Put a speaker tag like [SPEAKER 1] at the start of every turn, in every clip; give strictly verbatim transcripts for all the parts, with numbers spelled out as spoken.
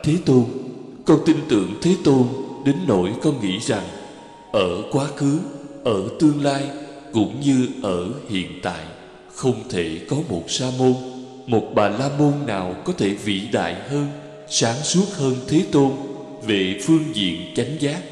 [SPEAKER 1] Thế Tôn, con tin tưởng Thế Tôn đến nỗi con nghĩ rằng ở quá khứ, ở tương lai cũng như ở hiện tại, không thể có một sa môn, một bà la môn nào có thể vĩ đại hơn, sáng suốt hơn Thế Tôn về phương diện chánh giác.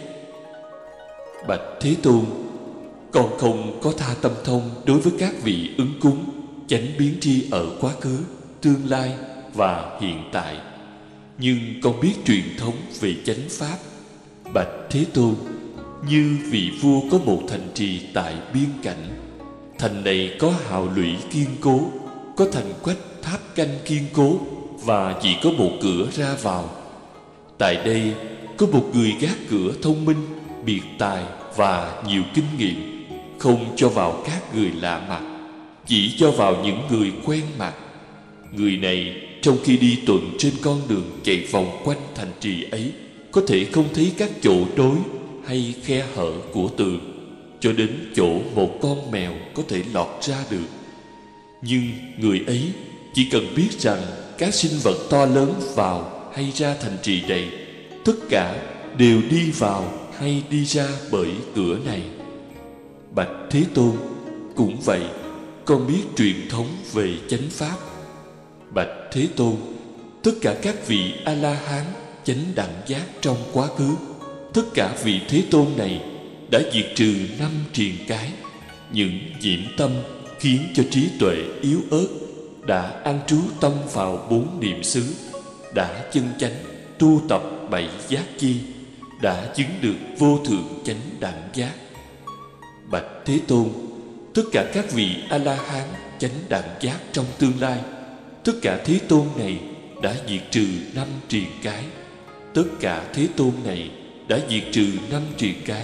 [SPEAKER 1] Bạch Thế Tôn, con không có tha tâm thông đối với các vị ứng cúng chánh biến tri ở quá khứ, tương lai và hiện tại, nhưng con biết truyền thống về chánh pháp. Bạch Thế Tôn, như vị vua có một thành trì tại biên cảnh. Thành này có hào lũy kiên cố, có thành quách tháp canh kiên cố, và chỉ có một cửa ra vào. Tại đây có một người gác cửa thông minh, biệt tài và nhiều kinh nghiệm, không cho vào các người lạ mặt, chỉ cho vào những người quen mặt. Người này trong khi đi tuần trên con đường chạy vòng quanh thành trì ấy, có thể không thấy các chỗ nối hay khe hở của tường, cho đến chỗ một con mèo có thể lọt ra được. Nhưng người ấy chỉ cần biết rằng các sinh vật to lớn vào hay ra thành trì này, tất cả đều đi vào hay đi ra bởi cửa này. Bạch Thế Tôn, cũng vậy, con biết truyền thống về chánh pháp. Bạch Thế Tôn, tất cả các vị A-la-hán chánh đẳng giác trong quá khứ, tất cả vị Thế Tôn này đã diệt trừ năm triền cái, những nhiễm tâm khiến cho trí tuệ yếu ớt, đã an trú tâm vào bốn niệm xứ, đã chân chánh tu tập bảy giác chi, đã chứng được vô thượng chánh đẳng giác. Bạch Thế Tôn, tất cả các vị A-la-hán chánh đẳng giác trong tương lai, tất cả Thế Tôn này đã diệt trừ năm triền cái, tất cả Thế Tôn này đã diệt trừ năm triền cái.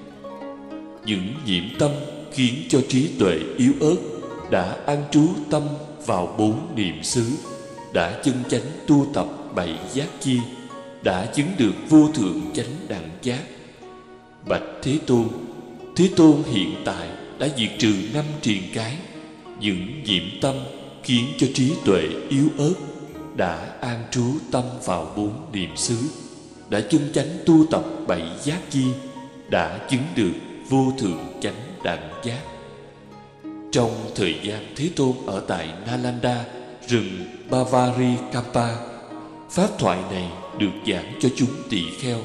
[SPEAKER 1] Những nhiễm tâm khiến cho trí tuệ yếu ớt, đã an trú tâm vào bốn niệm xứ, đã chân chánh tu tập bảy giác chi, đã chứng được vô thượng chánh đẳng giác. Bạch Thế Tôn, Thế Tôn hiện tại đã diệt trừ năm triền cái, những nhiễm tâm khiến cho trí tuệ yếu ớt, đã an trú tâm vào bốn niệm xứ, đã chân chánh tu tập bảy giác chi, đã chứng được vô thượng chánh đẳng giác. Trong thời gian Thế Tôn ở tại Nalanda, rừng Bavari-Kampa, pháp thoại này được giảng cho chúng tỳ kheo.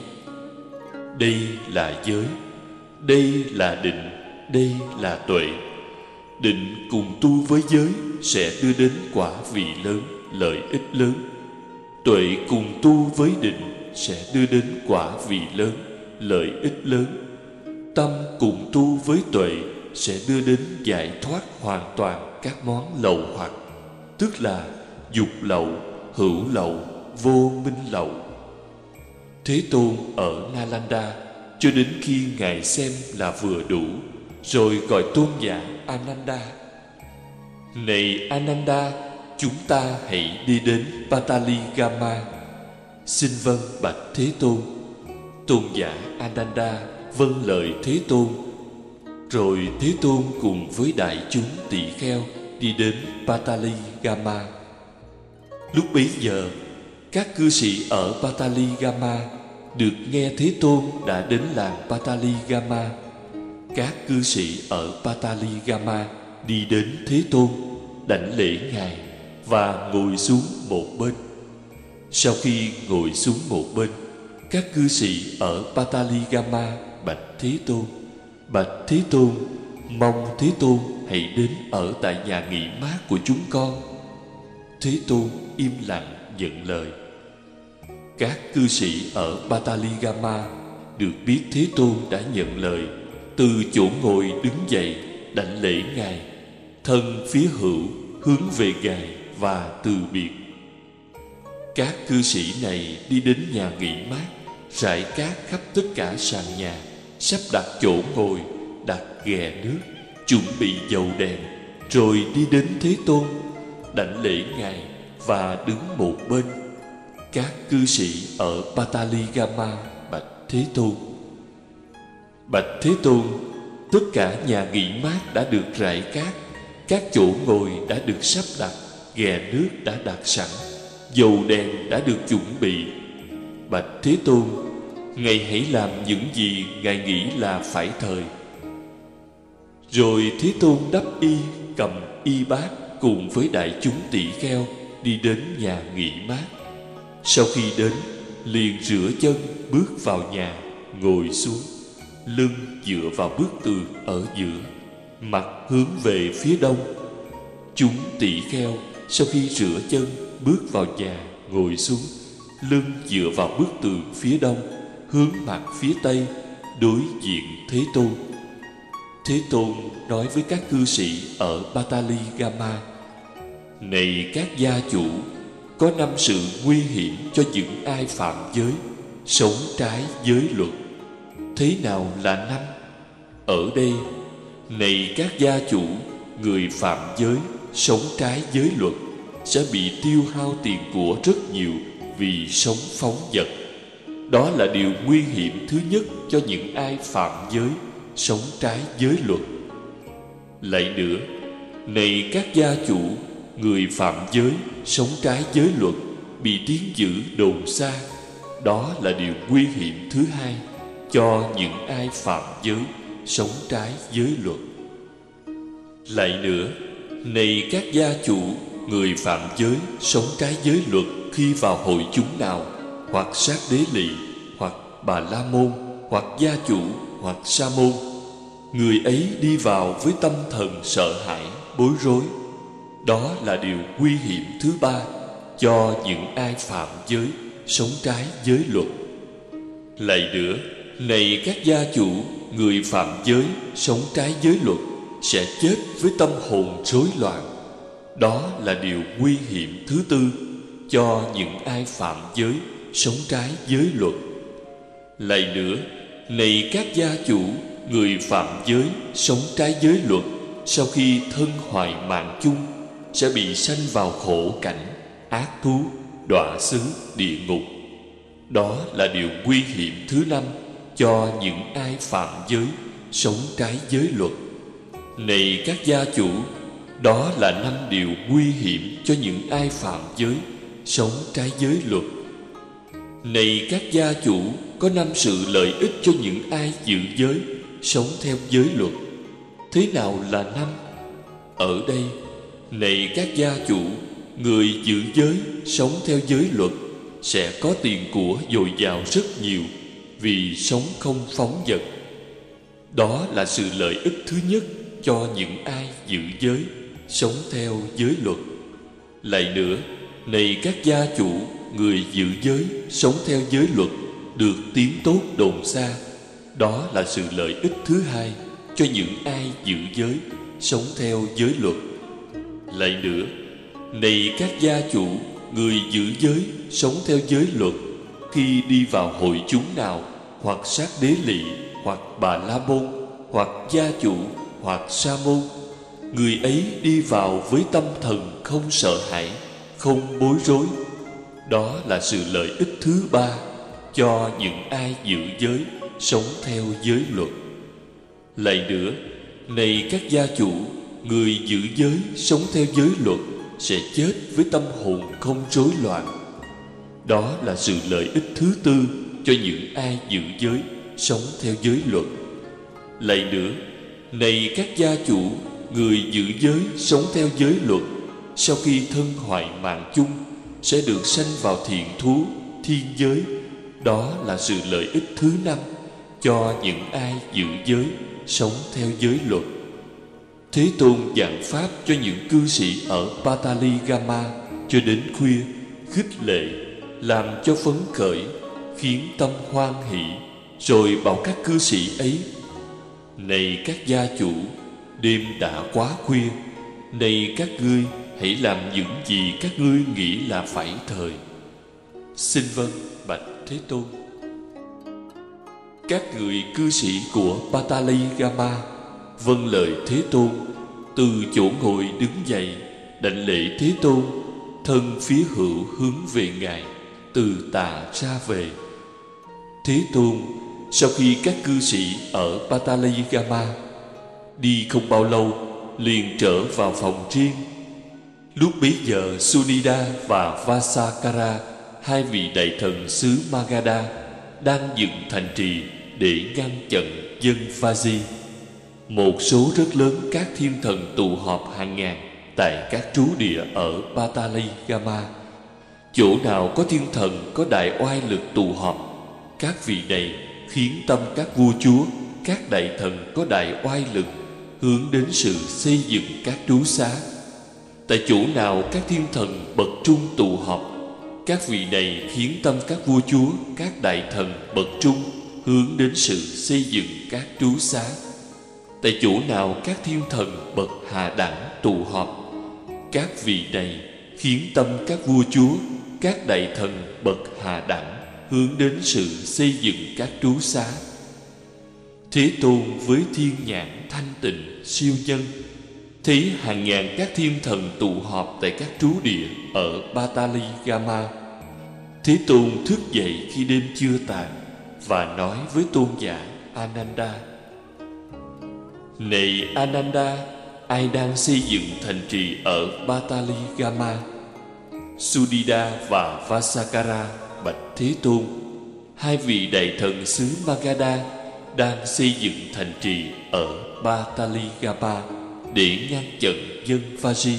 [SPEAKER 1] Đây là giới, đây là định, đây là tuệ. Định cùng tu với giới sẽ đưa đến quả vị lớn, lợi ích lớn. Tuệ cùng tu với định sẽ đưa đến quả vị lớn, lợi ích lớn. Tâm cùng tu với tuệ sẽ đưa đến giải thoát hoàn toàn các món lậu hoặc, tức là dục lậu, hữu lậu, vô minh lậu. Thế Tôn ở Nalanda cho đến khi Ngài xem là vừa đủ, rồi gọi tôn giả Ananda. Này Ananda, chúng ta hãy đi đến Pataligama. Xin vâng bạch Thế Tôn. Tôn giả Ananda vâng lời Thế Tôn. Rồi Thế Tôn cùng với đại chúng tỳ kheo đi đến Pataligama. Lúc bấy giờ, các cư sĩ ở Pataligama được nghe Thế Tôn đã đến làng Pataligama. Các cư sĩ ở Pataligama đi đến Thế Tôn, đảnh lễ Ngài và ngồi xuống một bên. Sau khi ngồi xuống một bên, các cư sĩ ở Pataligama bạch Thế Tôn: Bạch Thế Tôn, mong Thế Tôn hãy đến ở tại nhà nghỉ mát của chúng con. Thế Tôn im lặng nhận lời. Các cư sĩ ở Pataligama được biết Thế Tôn đã nhận lời, từ chỗ ngồi đứng dậy đảnh lễ Ngài, thân phía hữu hướng về Ngài và từ biệt. Các cư sĩ này đi đến nhà nghỉ mát, rải cát khắp tất cả sàn nhà, sắp đặt chỗ ngồi, đặt ghè nước, chuẩn bị dầu đèn, rồi đi đến Thế Tôn, đảnh lễ Ngài và đứng một bên. Các cư sĩ ở Pataligama bạch Thế Tôn: Bạch Thế Tôn, tất cả nhà nghỉ mát đã được rải cát, các chỗ ngồi đã được sắp đặt, ghè nước đã đặt sẵn, dầu đèn đã được chuẩn bị. Bạch Thế Tôn, Ngài hãy làm những gì Ngài nghĩ là phải thời. Rồi Thế Tôn đắp y, cầm y bát cùng với đại chúng tỳ kheo đi đến nhà nghỉ mát. Sau khi đến, liền rửa chân, bước vào nhà, ngồi xuống, lưng dựa vào bức tường ở giữa, mặt hướng về phía đông. Chúng tỳ kheo sau khi rửa chân, bước vào nhà, ngồi xuống, lưng dựa vào bức tường phía đông, hướng mặt phía tây, đối diện Thế Tôn. Thế Tôn nói với các cư sĩ ở Pataligama: Này các gia chủ, có năm sự nguy hiểm cho những ai phạm giới, sống trái giới luật. Thế nào là năm? Ở đây, này các gia chủ, người phạm giới, sống trái giới luật sẽ bị tiêu hao tiền của rất nhiều vì sống phóng dật. Đó là điều nguy hiểm thứ nhất cho những ai phạm giới, sống trái giới luật. Lại nữa, này các gia chủ, người phạm giới, sống trái giới luật bị tiếng dữ đồn xa. Đó là điều nguy hiểm thứ hai cho những ai phạm giới, sống trái giới luật. Lại nữa, này các gia chủ, người phạm giới, sống trái giới luật khi vào hội chúng nào, hoặc sát đế lỵ, hoặc bà la môn, hoặc gia chủ, hoặc sa môn, người ấy đi vào với tâm thần sợ hãi, bối rối. Đó là điều nguy hiểm thứ ba cho những ai phạm giới, sống trái giới luật. Lại nữa, này các gia chủ, người phạm giới, sống trái giới luật sẽ chết với tâm hồn rối loạn. Đó là điều nguy hiểm thứ tư cho những ai phạm giới, sống trái giới luật. Lại nữa, này các gia chủ, người phạm giới, sống trái giới luật sau khi thân hoại mạng chung sẽ bị sanh vào khổ cảnh, ác thú, đọa xứ, địa ngục. Đó là điều nguy hiểm thứ năm cho những ai phạm giới, sống trái giới luật. Này các gia chủ, đó là năm điều nguy hiểm cho những ai phạm giới, sống trái giới luật. Này các gia chủ, có năm sự lợi ích cho những ai giữ giới, sống theo giới luật. Thế nào là năm? Ở đây, này các gia chủ, người giữ giới, sống theo giới luật sẽ có tiền của dồi dào rất nhiều vì sống không phóng dật. Đó là sự lợi ích thứ nhất cho những ai giữ giới, sống theo giới luật. Lại nữa, này các gia chủ, người giữ giới, sống theo giới luật được tiếng tốt đồn xa. Đó là sự lợi ích thứ hai cho những ai giữ giới, sống theo giới luật. Lại nữa, này các gia chủ, người giữ giới, sống theo giới luật khi đi vào hội chúng nào, hoặc sát đế lỵ, hoặc bà la môn, hoặc gia chủ, hoặc sa môn, người ấy đi vào với tâm thần không sợ hãi, không bối rối. Đó là sự lợi ích thứ ba cho những ai giữ giới, sống theo giới luật. Lại nữa, này các gia chủ, người giữ giới, sống theo giới luật sẽ chết với tâm hồn không rối loạn. Đó là sự lợi ích thứ tư cho những ai giữ giới, sống theo giới luật. Lại nữa, này các gia chủ, người giữ giới, sống theo giới luật sau khi thân hoại mạng chung sẽ được sanh vào thiện thú, thiên giới. Đó là sự lợi ích thứ năm cho những ai giữ giới, sống theo giới luật. Thế Tôn giảng pháp cho những cư sĩ ở Pataligama cho đến khuya, khích lệ, làm cho phấn khởi, khiến tâm hoan hỷ, rồi bảo các cư sĩ ấy: Này các gia chủ, đêm đã quá khuya, này các ngươi hãy làm những gì các ngươi nghĩ là phải thời. Xin vâng, bạch Thế Tôn. Các người cư sĩ của Pataligama vâng lời Thế Tôn, từ chỗ ngồi đứng dậy, đảnh lễ Thế Tôn, thân phía hữu hướng về Ngài, từ tạ ra về. Thế Tôn sau khi các cư sĩ ở Pataligama đi không bao lâu, liền trở vào phòng riêng. Lúc bấy giờ Sunida và Vasakara hai vị đại thần xứ Magadha đang dựng thành trì để ngăn chặn dân Vaji. Một số rất lớn các thiên thần tụ họp hàng ngàn tại các trú địa ở Pataligama. Chỗ nào có thiên thần có đại oai lực tụ họp, các vị này khiến tâm các vua chúa, các đại thần có đại oai lực hướng đến sự xây dựng các trú xá. Tại chỗ nào các thiên thần bậc trung tụ họp, các vị này khiến tâm các vua chúa, các đại thần bậc trung hướng đến sự xây dựng các trú xá. Tại chỗ nào các thiên thần bậc hạ đẳng tụ họp, các vị này khiến tâm các vua chúa, các đại thần bậc hạ đẳng hướng đến sự xây dựng các trú xá. Thế Tôn với thiên nhãn thanh tịnh siêu nhân thấy hàng ngàn các thiên thần tụ họp tại các trú địa ở Pataligama. Thế Tôn thức dậy khi đêm chưa tàn và nói với tôn giả Ananda: Này Ananda, ai đang xây dựng thành trì ở Pataligama? Sudhida và Vasakara bạch Thế Tôn: Hai vị đại thần xứ Magadha đang xây dựng thành trì ở Pataligama để ngăn chặn dân Vaji.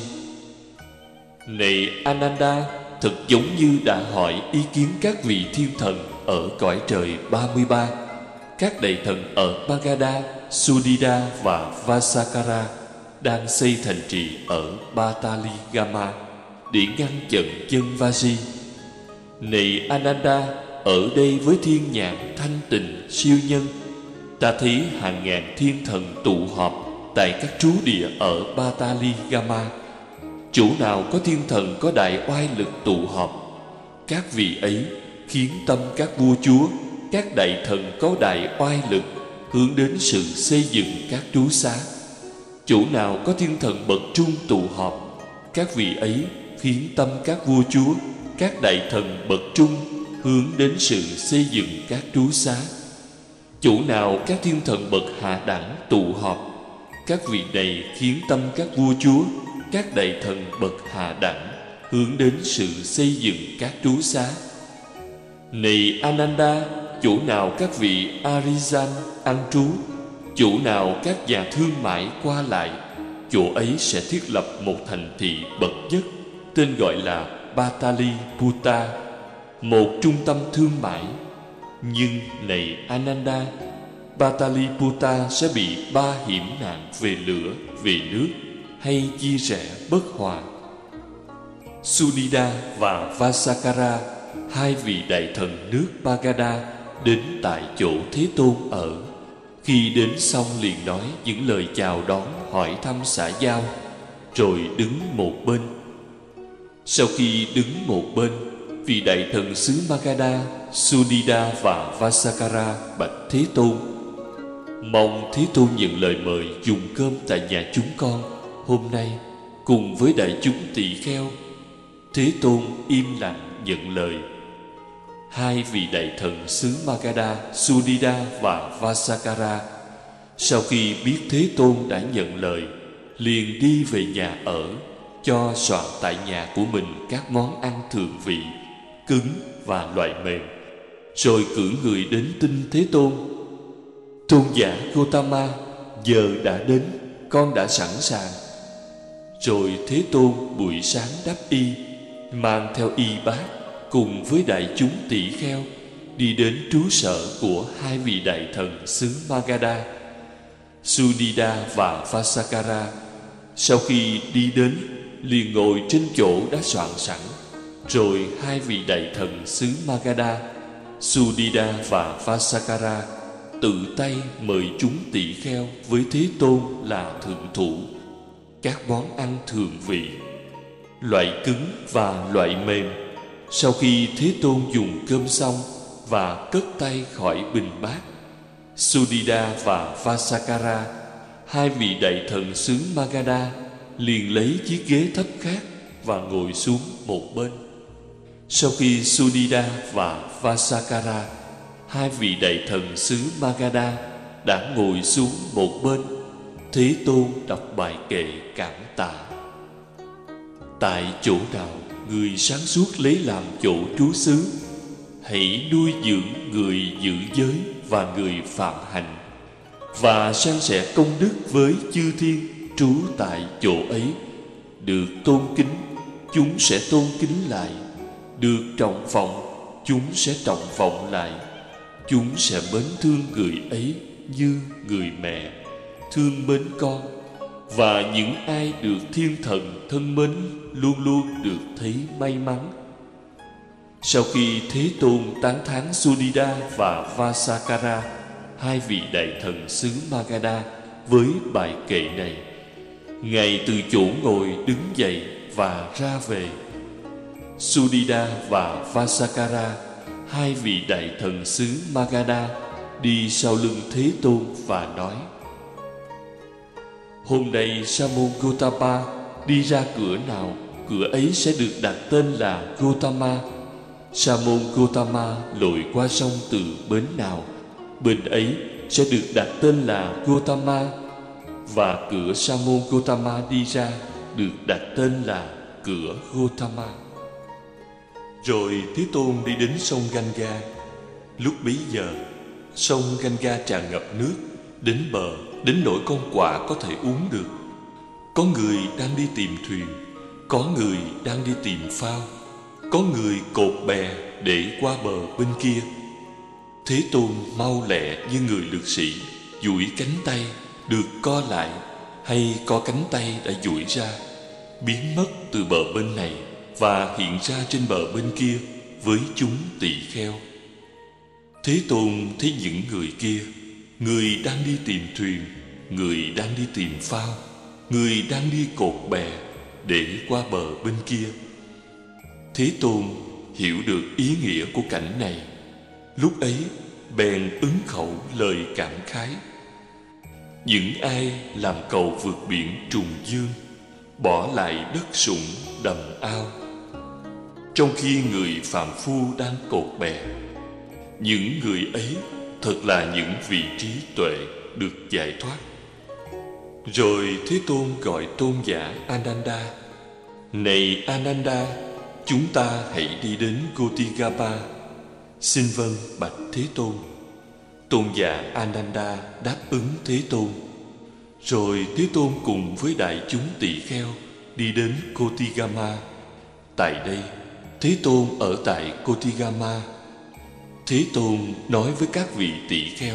[SPEAKER 1] Này Ananda, thật giống như đã hỏi ý kiến các vị thiên thần ở cõi trời ba mươi ba. Các đại thần ở Magadha, Sudhida và Vasakara đang xây thành trì ở Pataligama để ngăn chặn dân Vaji. Này Ananda, ở đây với thiên nhãn thanh tịnh siêu nhân, ta thấy hàng ngàn thiên thần tụ họp tại các trú địa ở Pataligama. Chỗ nào có thiên thần có đại oai lực tụ họp, các vị ấy khiến tâm các vua chúa, các đại thần có đại oai lực hướng đến sự xây dựng các trú xá. Chỗ nào có thiên thần bậc trung tụ họp, các vị ấy khiến tâm các vua chúa, các đại thần bậc trung hướng đến sự xây dựng các trú xá. Chỗ nào các thiên thần bậc hạ đẳng tụ họp, các vị này khiến tâm các vua chúa, các đại thần bậc hạ đẳng hướng đến sự xây dựng các trú xá. Này Ananda, chỗ nào các vị Arijan ăn trú, chỗ nào các nhà thương mại qua lại, chỗ ấy sẽ thiết lập một thành thị bậc nhất, tên gọi là Pataliputta, một trung tâm thương mại. Nhưng này Ananda, Pataliputta sẽ bị ba hiểm nạn về lửa, về nước hay chia rẽ bất hòa. Sudhida và Vasakara, hai vị đại thần nước Magadha, đến tại chỗ Thế Tôn ở. Khi đến xong liền nói những lời chào đón, hỏi thăm xã giao, rồi đứng một bên. Sau khi đứng một bên, vị đại thần xứ Magadha, Sudhida và Vasakara bạch Thế Tôn: Mong Thế Tôn nhận lời mời dùng cơm tại nhà chúng con hôm nay cùng với đại chúng tỳ kheo. Thế Tôn im lặng nhận lời. Hai vị đại thần xứ Magadha, Sudhida và Vasakara, sau khi biết Thế Tôn đã nhận lời, liền đi về nhà ở, cho soạn tại nhà của mình các món ăn thường vị, cứng và loại mềm, rồi cử người đến tin Thế Tôn: Tôn giả Gotama, giờ đã đến, con đã sẵn sàng. Rồi Thế Tôn buổi sáng đắp y, mang theo y bát cùng với đại chúng tỷ kheo đi đến trú sở của hai vị đại thần xứ Magadha. Sudhida và Vasakara sau khi đi đến liền ngồi trên chỗ đã soạn sẵn. Rồi hai vị đại thần xứ Magadha, Sudhida và Vasakara tự tay mời chúng tỳ kheo với Thế Tôn là thượng thủ các món ăn thường vị, loại cứng và loại mềm. Sau khi Thế Tôn dùng cơm xong và cất tay khỏi bình bát, Sudhida và Vasakara, hai vị đại thần xứ Magadha, liền lấy chiếc ghế thấp khác và ngồi xuống một bên. Sau khi Sudhida và Vasakara, hai vị đại thần xứ Magadha đã ngồi xuống một bên, Thế Tôn đọc bài kệ cảm tạ. Tại chỗ nào người sáng suốt lấy làm chỗ trú xứ. Hãy nuôi dưỡng người giữ giới và người phạm hạnh, và san sẻ công đức với chư thiên trú tại chỗ ấy. Được tôn kính, chúng sẽ tôn kính lại. Được trọng vọng, chúng sẽ trọng vọng lại. Chúng sẽ mến thương người ấy như người mẹ thương mến con. Và những ai được thiên thần thân mến luôn luôn được thấy may mắn. Sau khi Thế Tôn tán thán Sudhida và Vasakara, hai vị đại thần xứ Magadha, với bài kệ này, Ngài từ chỗ ngồi đứng dậy và ra về. Sudhida và Vasakara, hai vị đại thần xứ Magadha, đi sau lưng Thế Tôn và nói: Hôm nay Sa môn Gotama đi ra cửa nào, cửa ấy sẽ được đặt tên là Gotama. Sa môn Gotama lội qua sông từ bến nào, bên ấy sẽ được đặt tên là Gotama. Và cửa Sa môn Gotama đi ra được đặt tên là cửa Gotama. Rồi Thế Tôn đi đến sông Ganga. Lúc bấy giờ, sông Ganga tràn ngập nước đến bờ, đến nỗi con quạ có thể uống được. Có người đang đi tìm thuyền, có người đang đi tìm phao, có người cột bè để qua bờ bên kia. Thế Tôn mau lẹ như người lực sĩ, duỗi cánh tay được co lại, hay có cánh tay đã duỗi ra, biến mất từ bờ bên này và hiện ra trên bờ bên kia với chúng tỳ kheo. Thế Tôn thấy những người kia, người đang đi tìm thuyền, người đang đi tìm phao, người đang đi cột bè để qua bờ bên kia. Thế Tôn hiểu được ý nghĩa của cảnh này. Lúc ấy bèn ứng khẩu lời cảm khái: Những ai làm cầu vượt biển trùng dương, bỏ lại đất sũng đầm ao, trong khi người phàm phu đang cột bè. Những người ấy thật là những vị trí tuệ được giải thoát. Rồi Thế Tôn gọi tôn giả Ananda: Này Ananda, chúng ta hãy đi đến Gotigapa. Xin vâng bạch Thế Tôn. Tôn giả Ananda đáp ứng Thế Tôn. Rồi Thế Tôn cùng với đại chúng tỳ kheo đi đến Kotigama. Tại đây, Thế Tôn ở tại Kotigama. Thế Tôn nói với các vị tỳ kheo: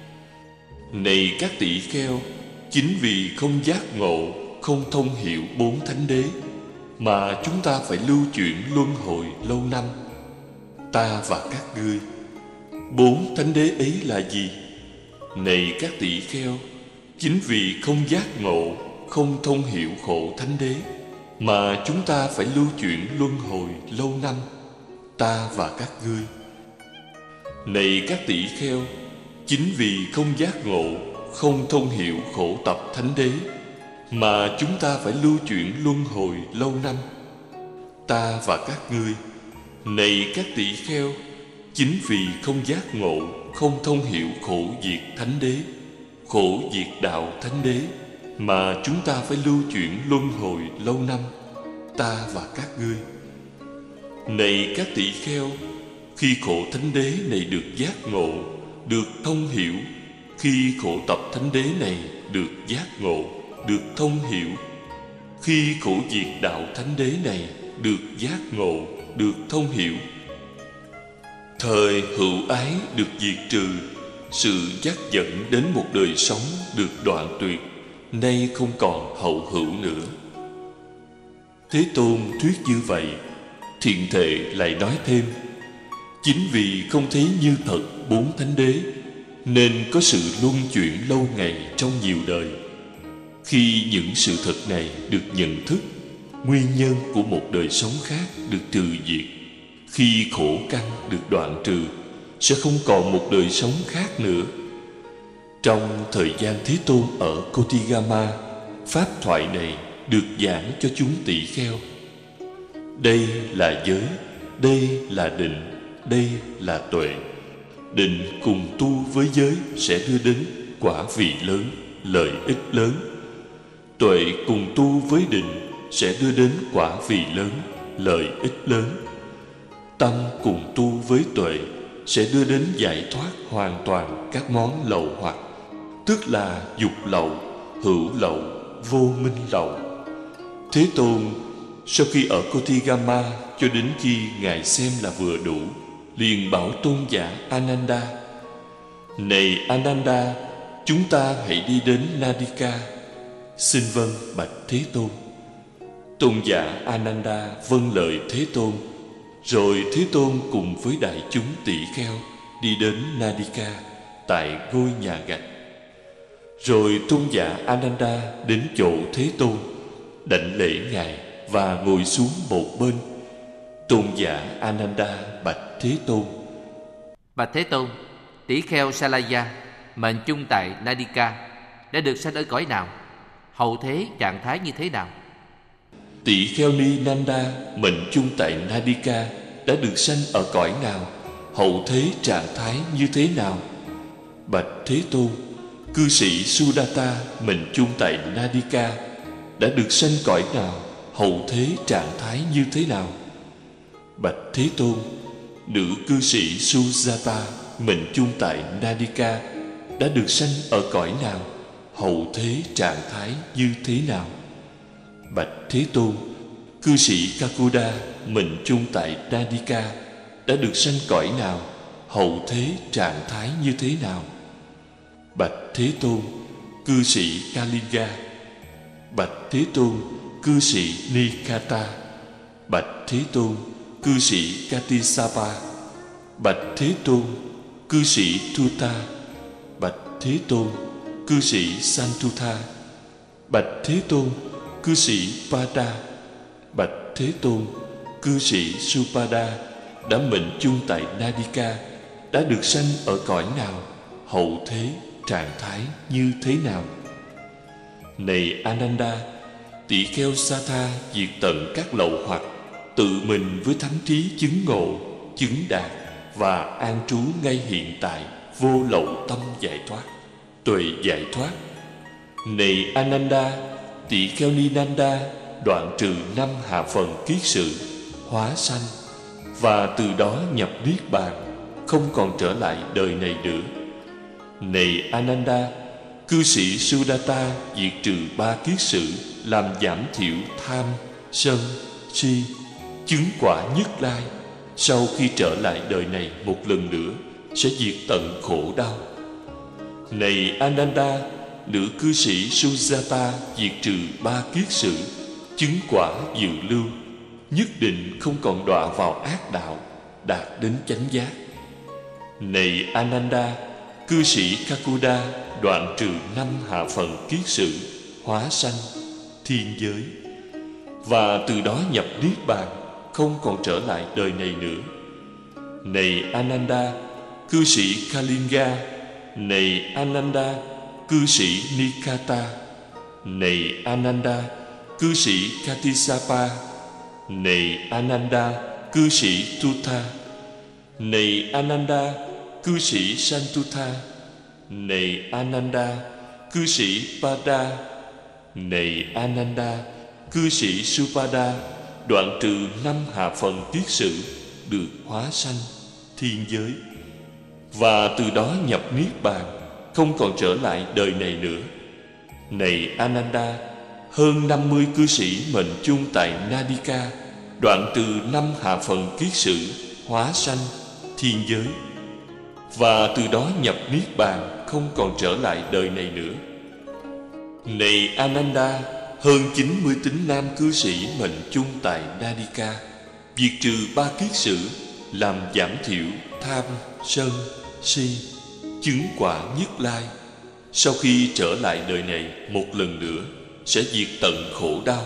[SPEAKER 1] Này các tỳ kheo, chính vì không giác ngộ, không thông hiểu bốn thánh đế, mà chúng ta phải lưu chuyển luân hồi lâu năm. Ta và các ngươi, bốn thánh đế ấy là gì? Này các tỳ kheo, chính vì không giác ngộ, không thông hiểu khổ thánh đế, mà chúng ta phải lưu chuyển luân hồi lâu năm. Ta và các ngươi. Này các tỳ kheo, chính vì không giác ngộ, không thông hiểu khổ tập thánh đế, mà chúng ta phải lưu chuyển luân hồi lâu năm. Ta và các ngươi. Này các tỳ kheo, chính vì không giác ngộ, không thông hiểu khổ diệt thánh đế, khổ diệt đạo thánh đế, mà chúng ta phải lưu chuyển luân hồi lâu năm. Ta và các ngươi. Này các tỳ kheo, khi khổ thánh đế này được giác ngộ, được thông hiểu, khi khổ tập thánh đế này được giác ngộ, được thông hiểu, khi khổ diệt đạo thánh đế này được giác ngộ, được thông hiểu, thời hữu ái được diệt trừ, sự dắt dẫn đến một đời sống được đoạn tuyệt, nay không còn hậu hữu nữa. Thế Tôn thuyết như vậy, Thiện Thệ lại nói thêm: Chính vì không thấy như thật bốn thánh đế, nên có sự luân chuyển lâu ngày trong nhiều đời. Khi những sự thật này được nhận thức, nguyên nhân của một đời sống khác được trừ diệt, khi khổ căn được đoạn trừ, sẽ không còn một đời sống khác nữa. Trong thời gian Thế Tôn ở Kotigama, pháp thoại này được giảng cho chúng tỳ kheo. Đây là giới, đây là định, đây là tuệ. Định cùng tu với giới sẽ đưa đến quả vị lớn, lợi ích lớn. Tuệ cùng tu với định sẽ đưa đến quả vị lớn, lợi ích lớn. Tâm cùng tu với tuệ sẽ đưa đến giải thoát hoàn toàn các món lậu hoặc, tức là dục lậu, hữu lậu, vô minh lậu. Thế Tôn sau khi ở Kothigama cho đến khi Ngài xem là vừa đủ, liền bảo tôn giả Ananda: Này Ananda, chúng ta hãy đi đến Nadika. Xin vâng bạch Thế Tôn. Tôn giả Ananda vâng lời Thế Tôn. Rồi Thế Tôn cùng với đại chúng tỷ kheo đi đến Nadika tại ngôi nhà gạch. Rồi tôn giả Ananda đến chỗ Thế Tôn, đảnh lễ Ngài và ngồi xuống một bên. Tôn giả Ananda bạch Thế Tôn:
[SPEAKER 2] Bạch Thế Tôn, tỷ kheo Salaya mệnh chung tại Nadika đã được sanh ở cõi nào? Hậu thế trạng thái như thế nào?
[SPEAKER 1] Tỷ kheo Ni Nanda mệnh chung tại Nadika đã được sanh ở cõi nào? Hậu thế trạng thái như thế nào? Bạch Thế Tôn, cư sĩ Sudatta mệnh chung tại Nadika đã được sanh cõi nào? Hậu thế trạng thái như thế nào? Bạch Thế Tôn, nữ cư sĩ Sujata mệnh chung tại Nadika đã được sanh ở cõi nào? Hậu thế trạng thái như thế nào? Bạch Thế Tôn, cư sĩ Kakuda mệnh chung tại Nadika đã được sanh cõi nào? Hậu thế trạng thái như thế nào? Bạch Thế Tôn, cư sĩ Kalinga. Bạch Thế Tôn, cư sĩ Nikata. Bạch Thế Tôn, cư sĩ Katisapa. Bạch Thế Tôn, cư sĩ Tuta. Bạch Thế Tôn, cư sĩ Santutha. Bạch Thế Tôn, cư sĩ Pada. Bạch Thế Tôn, cư sĩ Supada đã mệnh chung tại Nadika đã được sanh ở cõi nào? Hậu thế trạng thái như thế nào? Này Ananda, tỷ kheo Satha diệt tận các lậu hoặc, tự mình với thánh trí chứng ngộ, chứng đạt và an trú ngay hiện tại vô lậu tâm giải thoát, tuệ giải thoát. Này Ananda, tỷ kheo Ninanda đoạn trừ năm hạ phần kiết sự, hóa sanh và từ đó nhập niết bàn, không còn trở lại đời này nữa. Này Ananda, cư sĩ Sudatta diệt trừ ba kiết sự, làm giảm thiểu tham, sân, si, chứng quả Nhất Lai. Sau khi trở lại đời này một lần nữa, sẽ diệt tận khổ đau. Này Ananda, nữ cư sĩ Sujata diệt trừ ba kiết sự, chứng quả dự lưu, nhất định không còn đọa vào ác đạo, đạt đến chánh giác. Này Ananda, cư sĩ Kakuda đoạn trừ năm hạ phần kiết sự, hóa sanh thiên giới và từ đó nhập niết bàn, không còn trở lại đời này nữa. Này Ananda, cư sĩ Kalinga. Này Ananda, cư sĩ Nikata. Này Ananda, cư sĩ Katisapa. Này Ananda, cư sĩ Tuta. Này Ananda, cư sĩ Santutha. Này Ananda, cư sĩ Pada. Này Ananda, cư sĩ Supada đoạn trừ năm hạ phần kiết sự, được hóa sanh thiên giới và từ đó nhập niết bàn, không còn trở lại đời này nữa. Này Ananda, hơn năm mươi cư sĩ mệnh chung tại Nadika đoạn trừ năm hạ phần kiết sự, hóa sanh thiên giới và từ đó nhập niết bàn, không còn trở lại đời này nữa. Này Ananda, hơn chín mươi tín nam cư sĩ mệnh chung tại Nadika diệt trừ ba kiết sử, làm giảm thiểu tham, sân, si, chứng quả Nhất Lai. Sau khi trở lại đời này một lần nữa, sẽ diệt tận khổ đau.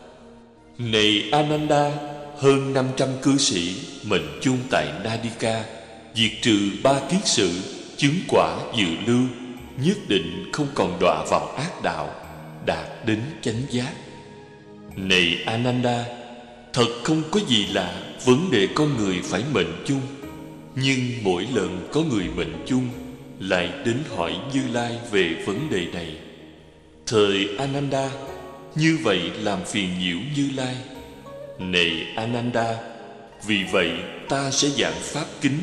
[SPEAKER 1] Này Ananda, hơn năm trăm cư sĩ mệnh chung tại Nadika diệt trừ ba kiết sử, chứng quả dự lưu, nhất định không còn đọa vào ác đạo, đạt đến chánh giác. Này Ananda, thật không có gì là vấn đề con người phải mệnh chung, nhưng mỗi lần có người mệnh chung lại đến hỏi Như Lai về vấn đề này. Thời Ananda, như vậy làm phiền nhiễu Như Lai. Này Ananda, vì vậy ta sẽ giảng pháp kính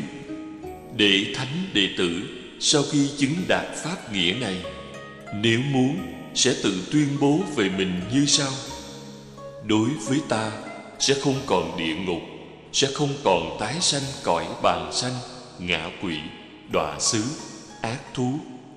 [SPEAKER 1] để thánh đệ tử sau khi chứng đạt pháp nghĩa này, nếu muốn sẽ tự tuyên bố về mình như sau: đối với ta sẽ không còn địa ngục, sẽ không còn tái sanh cõi bàn sanh, ngạ quỷ, đọa xứ, ác thú.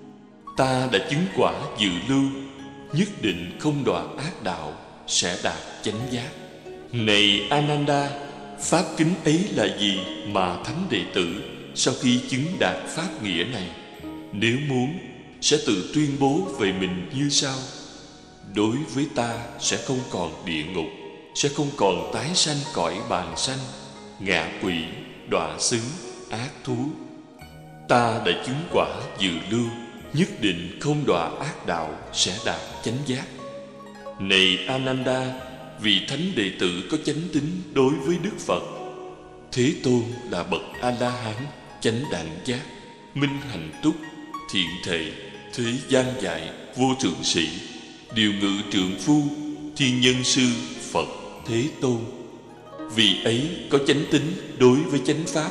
[SPEAKER 1] Ta đã chứng quả dự lưu, nhất định không đọa ác đạo, sẽ đạt chánh giác. Này Ananda, pháp kính ấy là gì mà thánh đệ tử sau khi chứng đạt pháp nghĩa này, nếu muốn sẽ tự tuyên bố về mình như sau: đối với ta sẽ không còn địa ngục, sẽ không còn tái sanh cõi bàn sanh, ngạ quỷ, đọa xứ, ác thú. Ta đã chứng quả dự lưu, nhất định không đọa ác đạo, sẽ đạt chánh giác. Này Ananda, vị thánh đệ tử có chánh tín đối với Đức Phật, Thế Tôn là bậc A-la-hán, chánh đẳng giác, minh hạnh túc, thiện thệ, thế gian dạy, vô thượng sĩ, điều ngự trượng phu, thiên nhân sư Phật Thế Tôn. Vì ấy có chánh tín đối với chánh pháp.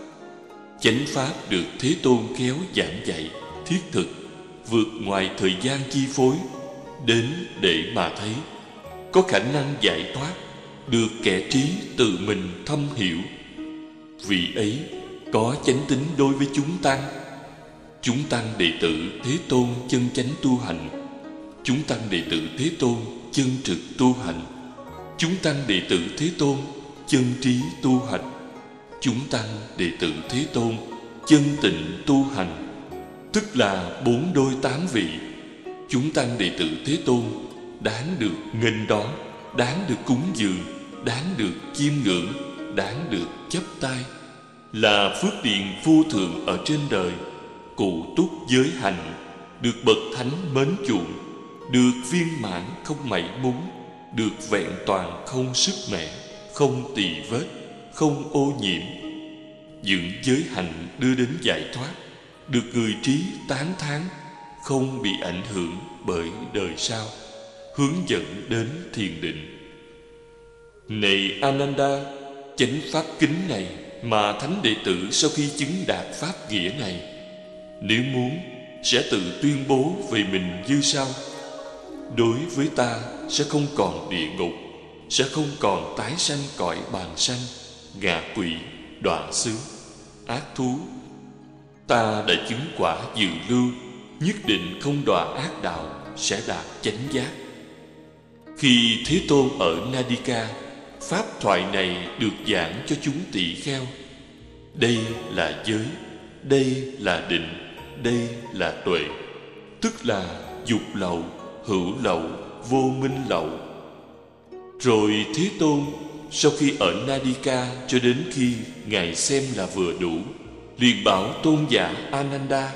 [SPEAKER 1] Chánh pháp được Thế Tôn khéo giảng dạy, thiết thực, vượt ngoài thời gian chi phối, đến để mà thấy, có khả năng giải thoát, được kẻ trí tự mình thâm hiểu. Vì ấy có chánh tín đối với chúng tăng. Chúng tăng đệ tử Thế Tôn chân chánh tu hành, chúng tăng đệ tử Thế Tôn chân trực tu hành, chúng tăng đệ tử Thế Tôn chân trí tu hành, chúng tăng đệ tử Thế Tôn chân tịnh tu hành, tức là bốn đôi tám vị. Chúng tăng đệ tử Thế Tôn đáng được nghênh đón, đáng được cúng dường, đáng được chiêm ngưỡng, đáng được chắp tay, là phước điền vô thượng ở trên đời, cụ túc giới hành, được bậc thánh mến chuộng, được viên mãn không mảy mún, được vẹn toàn không sức mẻ, không tỳ vết, không ô nhiễm. Những giới hành đưa đến giải thoát, được người trí tán thán, không bị ảnh hưởng bởi đời sau, hướng dẫn đến thiền định. Này Ananda, chánh pháp kính này mà thánh đệ tử sau khi chứng đạt pháp nghĩa này, nếu muốn sẽ tự tuyên bố về mình như sau: đối với ta sẽ không còn địa ngục, sẽ không còn tái sanh cõi bàn sanh, ngạ quỷ, đọa xứ, ác thú. Ta đã chứng quả dự lưu, nhất định không đọa ác đạo, sẽ đạt chánh giác. Khi Thế Tôn ở Nadika, pháp thoại này được giảng cho chúng tỳ kheo. Đây là giới, đây là định, đây là tuệ, tức là dục lậu, hữu lậu, vô minh lậu. Rồi Thế Tôn sau khi ở Nadika cho đến khi Ngài xem là vừa đủ, liền bảo tôn giả Ananda: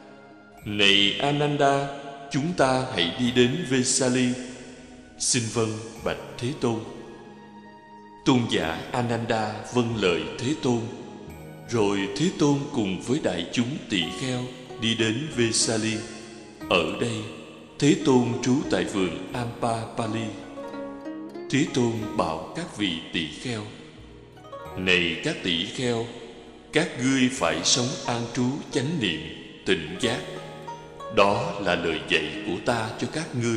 [SPEAKER 1] này Ananda, chúng ta hãy đi đến Vesali. Xin vâng bạch Thế Tôn. Tôn giả Ananda vâng lời Thế Tôn. Rồi Thế Tôn cùng với đại chúng tỳ kheo đi đến Vesali. Ở đây Thế Tôn trú tại vườn Ampapali. Thế Tôn bảo các vị tỳ kheo: này các tỳ kheo, các ngươi phải sống an trú chánh niệm, tỉnh giác. Đó là lời dạy của ta cho các ngươi.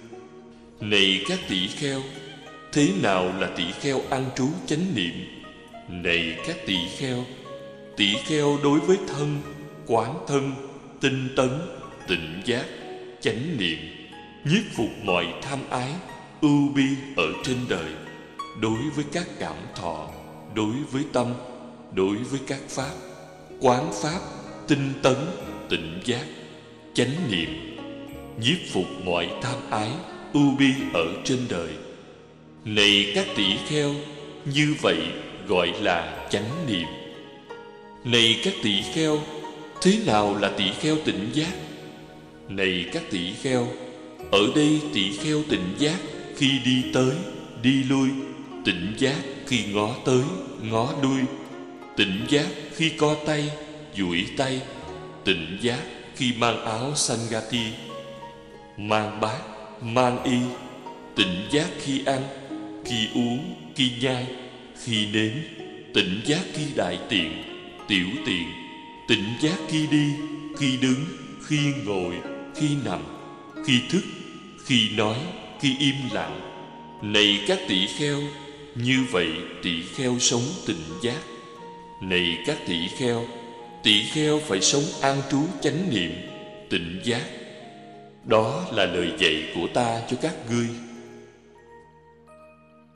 [SPEAKER 1] Này các tỳ kheo, thế nào là tỳ kheo an trú chánh niệm? Này các tỳ kheo, tỳ kheo đối với thân, quán thân, tinh tấn, tỉnh giác, chánh niệm, nhiếp phục mọi tham ái, ưu bi ở trên đời, đối với các cảm thọ, đối với tâm, đối với các pháp, quán pháp, tinh tấn, tỉnh giác, chánh niệm, nhiếp phục mọi tham ái, ưu bi ở trên đời. Này các tỳ kheo, như vậy gọi là chánh niệm. Này các tỳ kheo, thế nào là tỳ kheo tỉnh giác? Này các tỳ kheo, ở đây tỳ kheo tỉnh giác khi đi tới, đi lui, tỉnh giác khi ngó tới, ngó lui, tỉnh giác khi co tay, duỗi tay, tỉnh giác khi mang áo sangati, mang bát, mang y, tỉnh giác khi ăn, khi uống, khi nhai, khi nếm, tỉnh giác khi đại tiện, tiểu tiện, tỉnh giác khi đi, khi đứng, khi ngồi, khi nằm, khi thức, khi nói, khi im lặng. Này các tỷ kheo, như vậy tỷ kheo sống tỉnh giác. Này các tỷ kheo, tỷ kheo phải sống an trú chánh niệm, tỉnh giác. Đó là lời dạy của ta cho các ngươi.